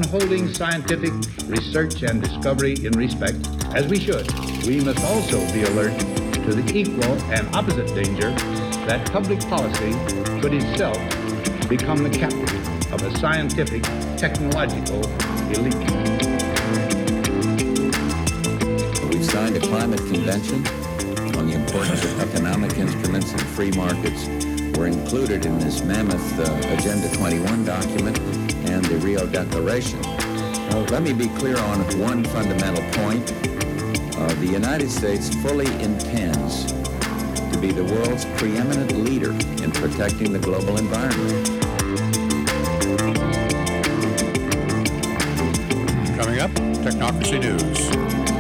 holding scientific research and discovery in respect, as we should, we must also be alert to the equal and opposite danger that public policy could itself become the captive of a scientific, technological elite. We've signed a climate convention on the importance of economic instruments and free markets. Were included in this mammoth Agenda 21 document and the Rio Declaration. Let me be clear on one fundamental point. The United States fully intends to be the world's preeminent leader in protecting the global environment. Coming up, Technocracy News.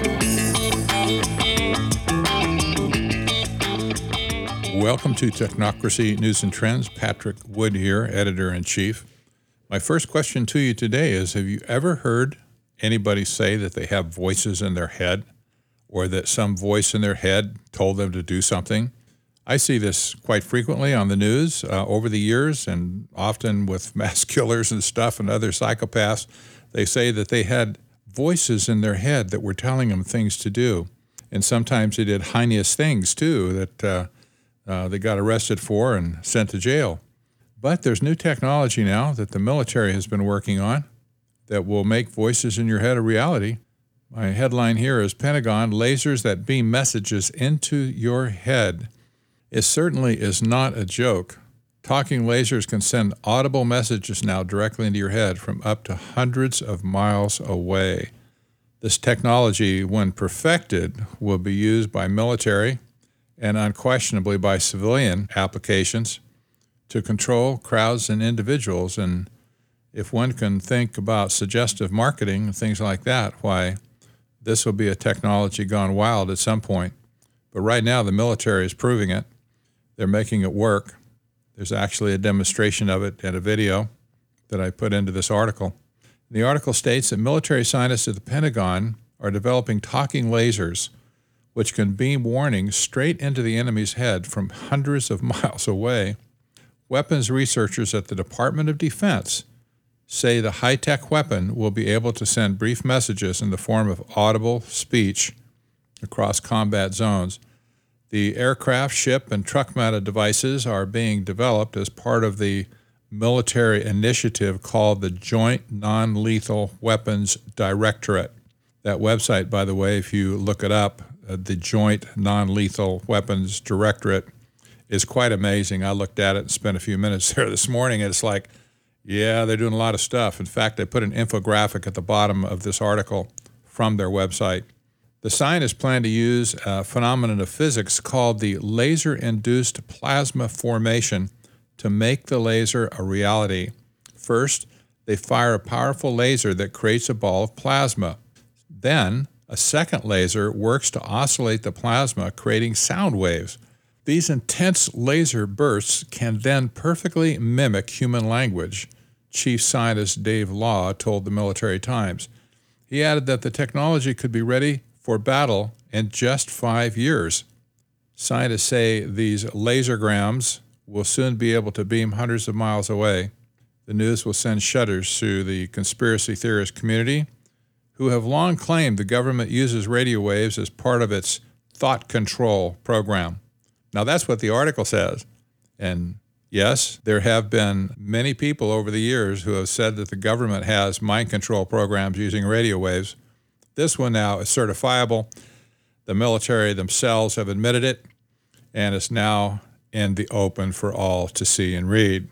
Welcome to Technocracy News and Trends. Patrick Wood here, Editor-in-Chief. My first question to you today is, have you ever heard anybody say that they have voices in their head, or that some voice in their head told them to do something? I see this quite frequently on the news over the years, and often with mass killers and stuff and other psychopaths. They say that they had voices in their head that were telling them things to do. And sometimes they did heinous things, too, that they got arrested for and sent to jail. But there's new technology now that the military has been working on that will make voices in your head a reality. My headline here is Pentagon, lasers that beam messages into your head. It certainly is not a joke. Talking lasers can send audible messages now directly into your head from up to hundreds of miles away. This technology, when perfected, will be used by military and unquestionably by civilian applications to control crowds and individuals. And if one can think about suggestive marketing and things like that, why, this will be a technology gone wild at some point. But right now, the military is proving it. They're making it work. There's actually a demonstration of it and a video that I put into this article. The article states that military scientists at the Pentagon are developing talking lasers which can beam warnings straight into the enemy's head from hundreds of miles away. Weapons researchers at the Department of Defense say the high-tech weapon will be able to send brief messages in the form of audible speech across combat zones. The aircraft, ship, and truck-mounted devices are being developed as part of the military initiative called the Joint Non-Lethal Weapons Directorate. That website, by the way, if you look it up, the Joint Non-Lethal Weapons Directorate, is quite amazing. I looked at it and spent a few minutes there this morning, and it's like, yeah, they're doing a lot of stuff. In fact, I put an infographic at the bottom of this article from their website. The scientists plan to use a phenomenon of physics called the laser-induced plasma formation to make the laser a reality. First, they fire a powerful laser that creates a ball of plasma. Then, a second laser works to oscillate the plasma, creating sound waves. These intense laser bursts can then perfectly mimic human language, Chief Scientist Dave Law told the Military Times. He added that the technology could be ready for battle in just 5 years. Scientists say these lasergrams will soon be able to beam hundreds of miles away. The news will send shudders through the conspiracy theorist community, who have long claimed the government uses radio waves as part of its thought control program. Now, that's what the article says. And yes, there have been many people over the years who have said that the government has mind control programs using radio waves. This one now is certifiable. The military themselves have admitted it, and it's now in the open for all to see and read.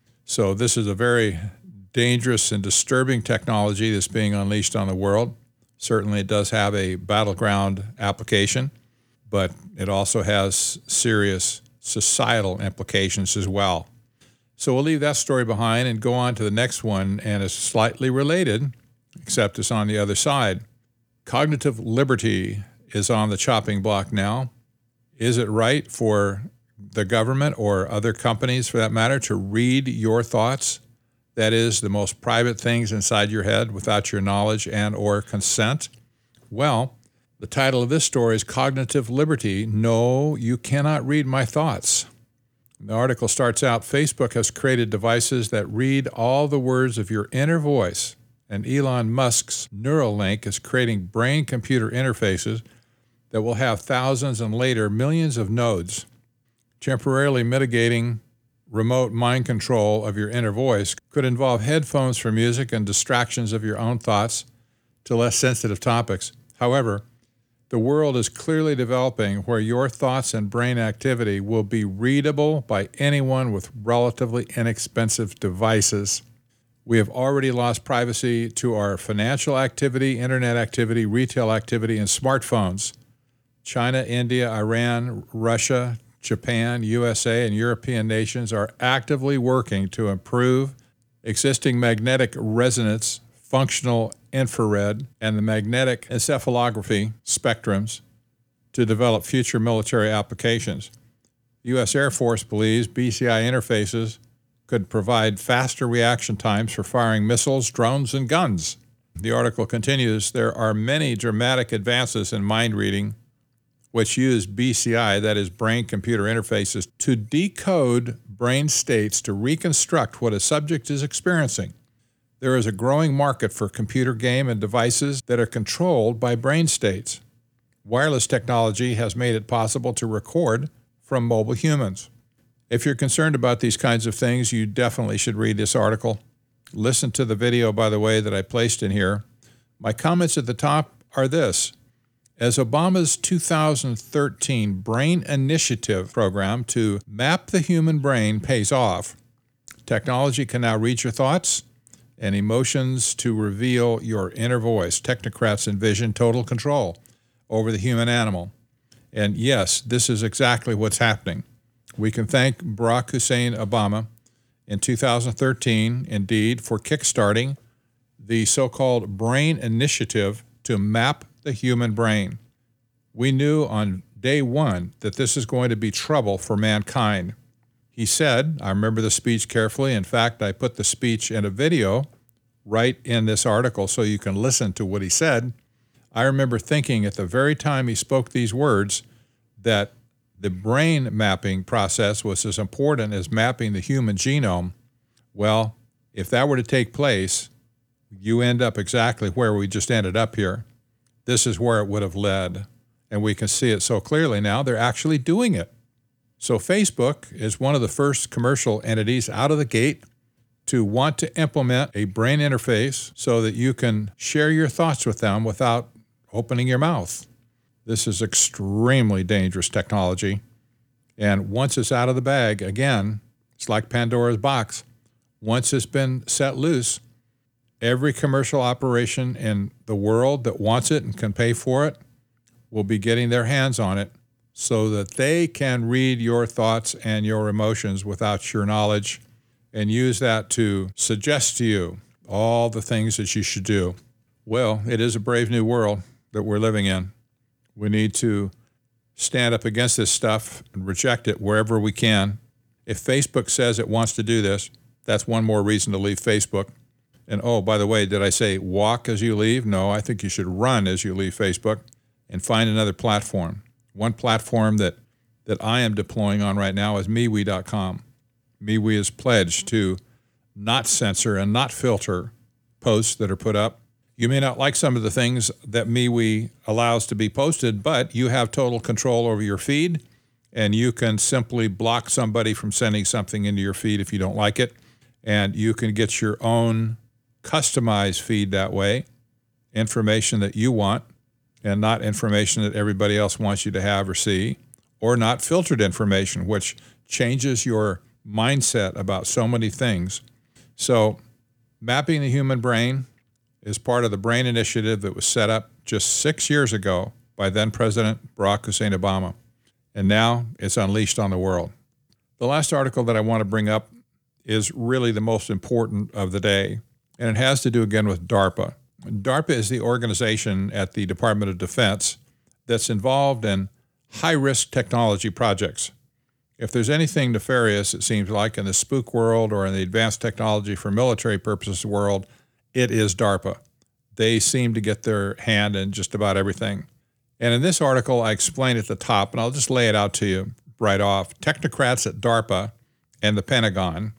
So this is a very dangerous and disturbing technology that's being unleashed on the world. Certainly it does have a battleground application, but it also has serious societal implications as well. So we'll leave that story behind and go on to the next one, and it's slightly related, except it's on the other side. Cognitive liberty is on the chopping block now. Is it right for the government or other companies, for that matter, to read your thoughts? That is, the most private things inside your head without your knowledge and or consent? Well, the title of this story is Cognitive Liberty. No, you cannot read my thoughts. The article starts out, Facebook has created devices that read all the words of your inner voice and Elon Musk's Neuralink is creating brain-computer interfaces that will have thousands and later millions of nodes, temporarily mitigating remote mind control of your inner voice. Could involve headphones for music and distractions of your own thoughts to less sensitive topics. However, the world is clearly developing where your thoughts and brain activity will be readable by anyone with relatively inexpensive devices. We have already lost privacy to our financial activity, internet activity, retail activity, and smartphones. China, India, Iran, Russia, Japan, USA, and European nations are actively working to improve existing magnetic resonance, functional infrared, and the magnetic encephalography spectrums to develop future military applications. The U.S. Air Force believes BCI interfaces could provide faster reaction times for firing missiles, drones, and guns. The article continues, there are many dramatic advances in mind reading which use BCI, that is brain-computer interfaces, to decode brain states to reconstruct what a subject is experiencing. There is a growing market for computer game and devices that are controlled by brain states. Wireless technology has made it possible to record from mobile humans. If you're concerned about these kinds of things, you definitely should read this article. Listen to the video, by the way, that I placed in here. My comments at the top are this. As Obama's 2013 Brain Initiative program to map the human brain pays off, technology can now read your thoughts and emotions to reveal your inner voice. Technocrats envision total control over the human animal. And yes, this is exactly what's happening. We can thank Barack Hussein Obama in 2013, indeed, for kickstarting the so-called Brain Initiative to map the human brain. We knew on day one that this is going to be trouble for mankind. He said, I remember the speech carefully. In fact, I put the speech in a video right in this article so you can listen to what he said. I remember thinking at the very time he spoke these words that the brain mapping process was as important as mapping the human genome. Well, if that were to take place, you end up exactly where we just ended up here. This is where it would have led, and we can see it so clearly now. They're actually doing it. So Facebook is one of the first commercial entities out of the gate to want to implement a brain interface so that you can share your thoughts with them without opening your mouth. This is extremely dangerous technology, and once it's out of the bag, again, it's like Pandora's box. Once it's been set loose, every commercial operation in the world that wants it and can pay for it will be getting their hands on it so that they can read your thoughts and your emotions without your knowledge and use that to suggest to you all the things that you should do. Well, it is a brave new world that we're living in. We need to stand up against this stuff and reject it wherever we can. If Facebook says it wants to do this, that's one more reason to leave Facebook. And oh, by the way, did I say walk as you leave? No, I think you should run as you leave Facebook and find another platform. One platform that I am deploying on right now is MeWe.com. MeWe is pledged to not censor and not filter posts that are put up. You may not like some of the things that MeWe allows to be posted, but you have total control over your feed, and you can simply block somebody from sending something into your feed if you don't like it, and you can get your own customized feed that way, information that you want and not information that everybody else wants you to have or see, or not filtered information, which changes your mindset about so many things. So mapping the human brain is part of the Brain Initiative that was set up just 6 years ago by then President Barack Hussein Obama, and now it's unleashed on the world. The last article that I want to bring up is really the most important of the day, and it has to do again with DARPA. DARPA is the organization at the Department of Defense that's involved in high-risk technology projects. If there's anything nefarious, it seems like, in the spook world or in the advanced technology for military purposes world, it is DARPA. They seem to get their hand in just about everything. And in this article, I explain at the top, and I'll just lay it out to you right off. Technocrats at DARPA and the Pentagon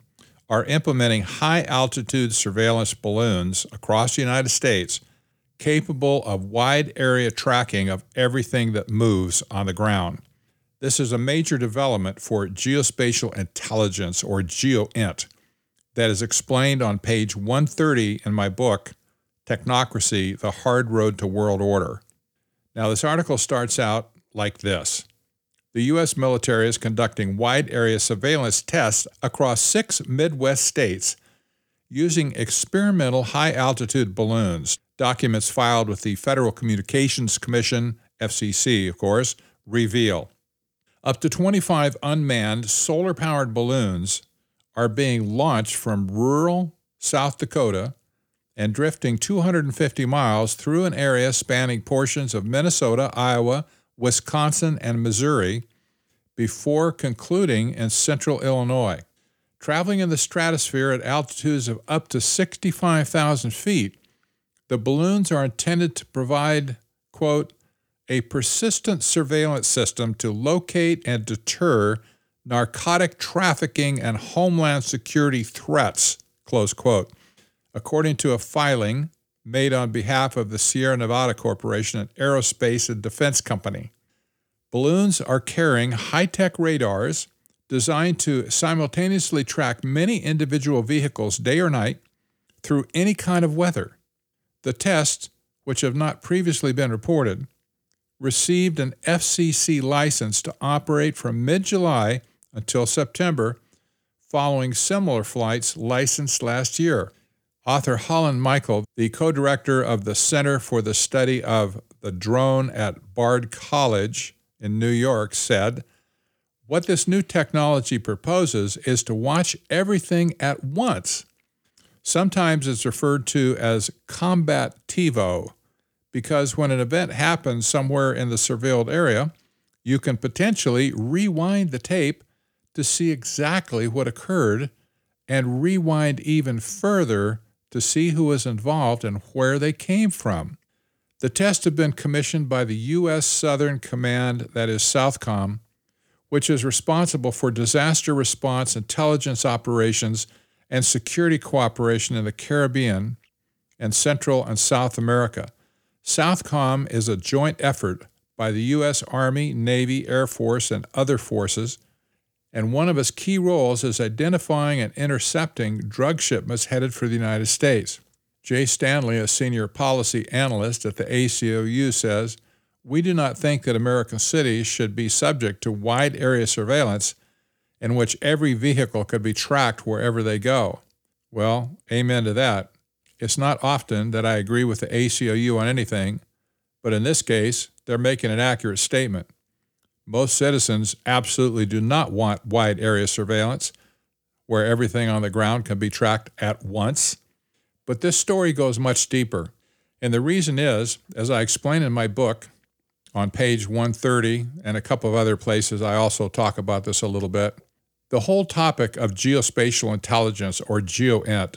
are implementing high-altitude surveillance balloons across the United States capable of wide area tracking of everything that moves on the ground. This is a major development for geospatial intelligence, or GeoInt, that is explained on page 130 in my book, Technocracy, The Hard Road to World Order. Now, this article starts out like this. The U.S. military is conducting wide area surveillance tests across 6 Midwest states using experimental high-altitude balloons. Documents filed with the Federal Communications Commission, FCC, of course, reveal. Up to 25 unmanned solar-powered balloons are being launched from rural South Dakota and drifting 250 miles through an area spanning portions of Minnesota, Iowa, Wisconsin, and Missouri before concluding in central Illinois. Traveling in the stratosphere at altitudes of up to 65,000 feet, the balloons are intended to provide, quote, a persistent surveillance system to locate and deter narcotic trafficking and homeland security threats, close quote, according to a filing made on behalf of the Sierra Nevada Corporation, an aerospace and defense company. Balloons are carrying high-tech radars designed to simultaneously track many individual vehicles day or night through any kind of weather. The tests, which have not previously been reported, received an FCC license to operate from mid-July until September, following similar flights licensed last year. Author Holland Michael, the co-director of the Center for the Study of the Drone at Bard College in New York, said, "What this new technology proposes is to watch everything at once. Sometimes it's referred to as combat TiVo, because when an event happens somewhere in the surveilled area, you can potentially rewind the tape to see exactly what occurred and rewind even further to see who was involved and where they came from." The tests have been commissioned by the U.S. Southern Command, that is SOUTHCOM, which is responsible for disaster response, intelligence operations, and security cooperation in the Caribbean and Central and South America. SOUTHCOM is a joint effort by the U.S. Army, Navy, Air Force, and other forces, and one of its key roles is identifying and intercepting drug shipments headed for the United States. Jay Stanley, a senior policy analyst at the ACLU, says, "We do not think that American cities should be subject to wide area surveillance in which every vehicle could be tracked wherever they go." Well, amen to that. It's not often that I agree with the ACLU on anything, but in this case, they're making an accurate statement. Most citizens absolutely do not want wide area surveillance where everything on the ground can be tracked at once. But this story goes much deeper. And the reason is, as I explain in my book on page 130 and a couple of other places, I also talk about this a little bit. The whole topic of geospatial intelligence, or GeoInt,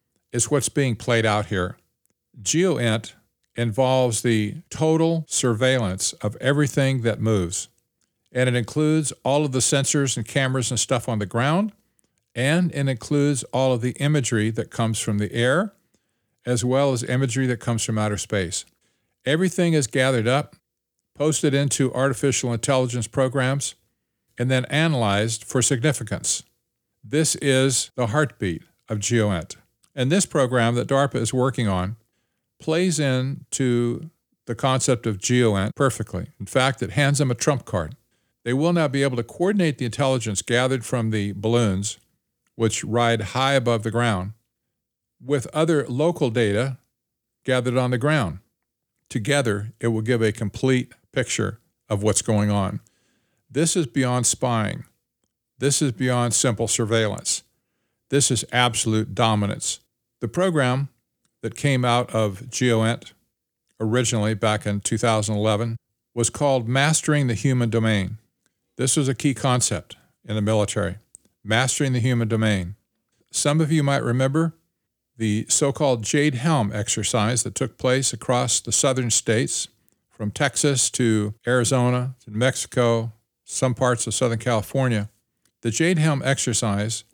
is what's being played out here. GeoInt involves the total surveillance of everything that moves. And it includes all of the sensors and cameras and stuff on the ground, and it includes all of the imagery that comes from the air, as well as imagery that comes from outer space. Everything is gathered up, posted into artificial intelligence programs, and then analyzed for significance. This is the heartbeat of GeoInt. And this program that DARPA is working on plays into the concept of GeoInt perfectly. In fact, it hands them a trump card. They will now be able to coordinate the intelligence gathered from the balloons, which ride high above the ground, with other local data gathered on the ground. Together, it will give a complete picture of what's going on. This is beyond spying. This is beyond simple surveillance. This is absolute dominance. The program that came out of GeoInt originally back in 2011 was called Mastering the Human Domain. This was a key concept in the military, mastering the human domain. Some of you might remember the so-called Jade Helm exercise that took place across the southern states, from Texas to Arizona to Mexico, some parts of Southern California. The Jade Helm exercise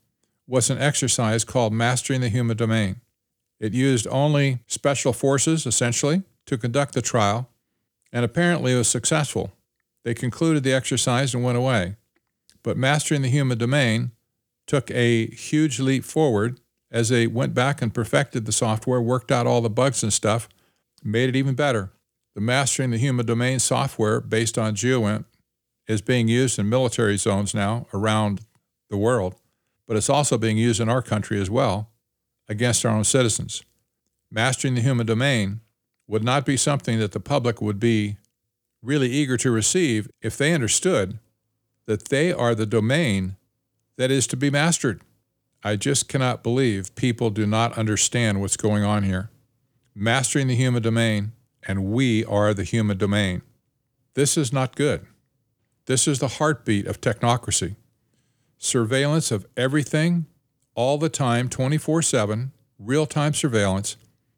was an exercise called Mastering the Human Domain. It used only special forces, essentially, to conduct the trial, and apparently it was successful. They concluded the exercise and went away. But Mastering the Human Domain took a huge leap forward as they went back and perfected the software, worked out all the bugs and stuff, made it even better. The Mastering the Human Domain software based on GeoInt is being used in military zones now around the world, but it's also being used in our country as well against our own citizens. Mastering the Human Domain would not be something that the public would be really eager to receive if they understood that they are the domain that is to be mastered. I just cannot believe people do not understand what's going on here. Mastering the human domain, and we are the human domain. This is not good. This is the heartbeat of technocracy. Surveillance of everything, all the time, 24/7, real-time surveillance,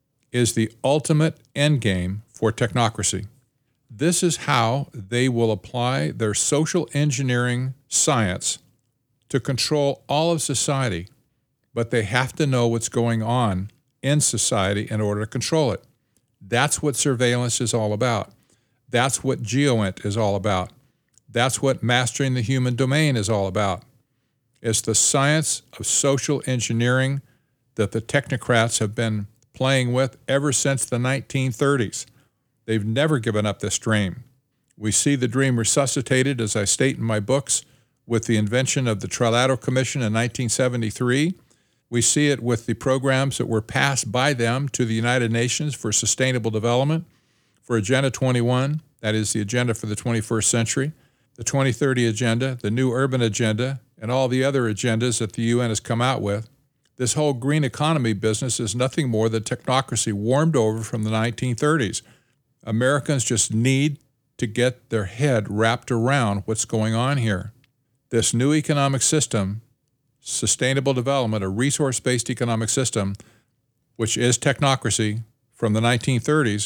is the ultimate endgame for technocracy. This is how they will apply their social engineering science to control all of society, but they have to know what's going on in society in order to control it. That's what surveillance is all about. That's what GeoInt is all about. That's what Mastering the Human Domain is all about. It's the science of social engineering that the technocrats have been playing with ever since the 1930s. They've never given up this dream. We see the dream resuscitated, as I state in my books, with the invention of the Trilateral Commission in 1973. We see it with the programs that were passed by them to the United Nations for Sustainable Development, for Agenda 21, that is the agenda for the 21st century, the 2030 Agenda, the New Urban Agenda, and all the other agendas that the UN has come out with. This whole green economy business is nothing more than technocracy warmed over from the 1930s. Americans just need to get their head wrapped around what's going on here. This new economic system, sustainable development, a resource-based economic system, which is technocracy from the 1930s,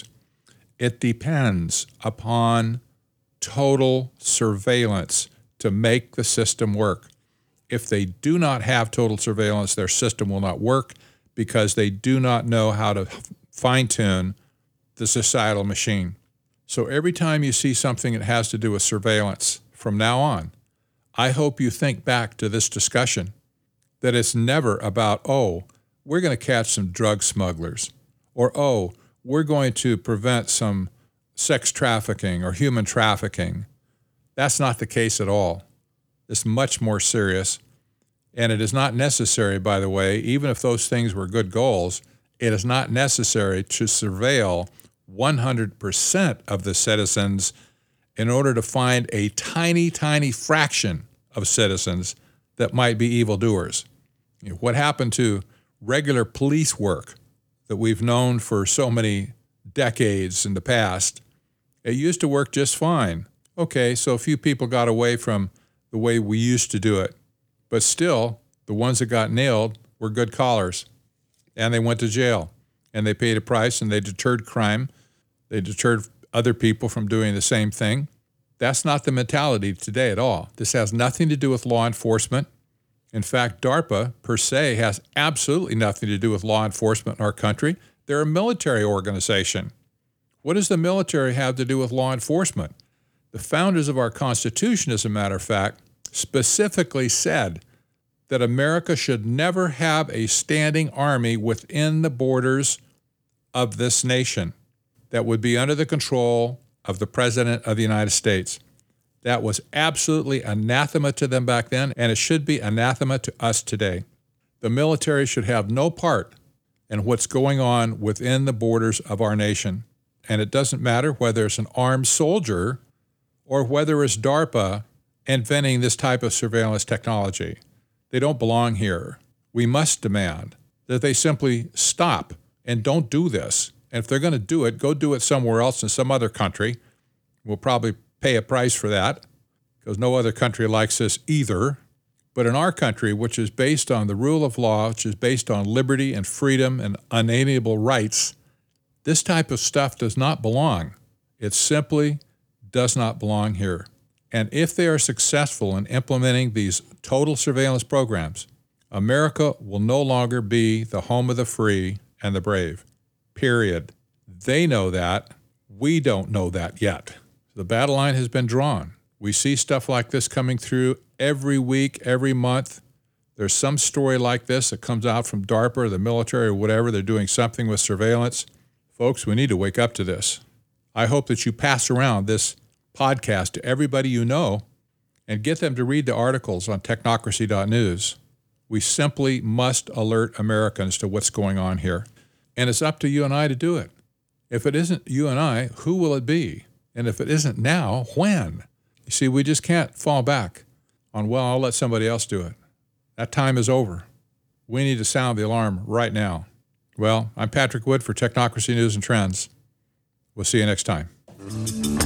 it depends upon total surveillance to make the system work. If they do not have total surveillance, their system will not work because they do not know how to fine-tune the societal machine. So every time you see something that has to do with surveillance from now on, I hope you think back to this discussion, that it's never about, oh, we're going to catch some drug smugglers, or, oh, we're going to prevent some sex trafficking or human trafficking. That's not the case at all. It's much more serious, and it is not necessary, by the way, even if those things were good goals, it is not necessary to surveil 100% of the citizens in order to find a tiny, tiny fraction of citizens that might be evildoers. You know, what happened to regular police work that we've known for so many decades in the past? It used to work just fine. Okay, so a few people got away from the way we used to do it. But still, the ones that got nailed were good collars, and they went to jail, and they paid a price, and they deterred crime. They deterred other people from doing the same thing. That's not the mentality today at all. This has nothing to do with law enforcement. In fact, DARPA, per se, has absolutely nothing to do with law enforcement in our country. They're a military organization. What does the military have to do with law enforcement? The founders of our Constitution, as a matter of fact, specifically said that America should never have a standing army within the borders of this nation that would be under the control of the President of the United States. That was absolutely anathema to them back then, and it should be anathema to us today. The military should have no part in what's going on within the borders of our nation. And it doesn't matter whether it's an armed soldier or whether it's DARPA inventing this type of surveillance technology. They don't belong here. We must demand that they simply stop and don't do this. And if they're going to do it, go do it somewhere else in some other country. We'll probably pay a price for that because no other country likes this either. But in our country, which is based on the rule of law, which is based on liberty and freedom and unalienable rights, this type of stuff does not belong. It simply does not belong here. And if they are successful in implementing these total surveillance programs America will no longer be the home of the free and the brave. Period. They know that. We don't know that yet. The battle line has been drawn. We see stuff like this coming through every week, every month. There's some story like this that comes out from DARPA or the military or whatever. They're doing something with surveillance. Folks, we need to wake up to this. I hope that you pass around this podcast to everybody you know and get them to read the articles on technocracy.news. We simply must alert Americans to what's going on here. And it's up to you and I to do it. If it isn't you and I, who will it be? And if it isn't now, when? You see, we just can't fall back on, well, I'll let somebody else do it. That time is over. We need to sound the alarm right now. Well, I'm Patrick Wood for Technocracy News and Trends. We'll see you next time.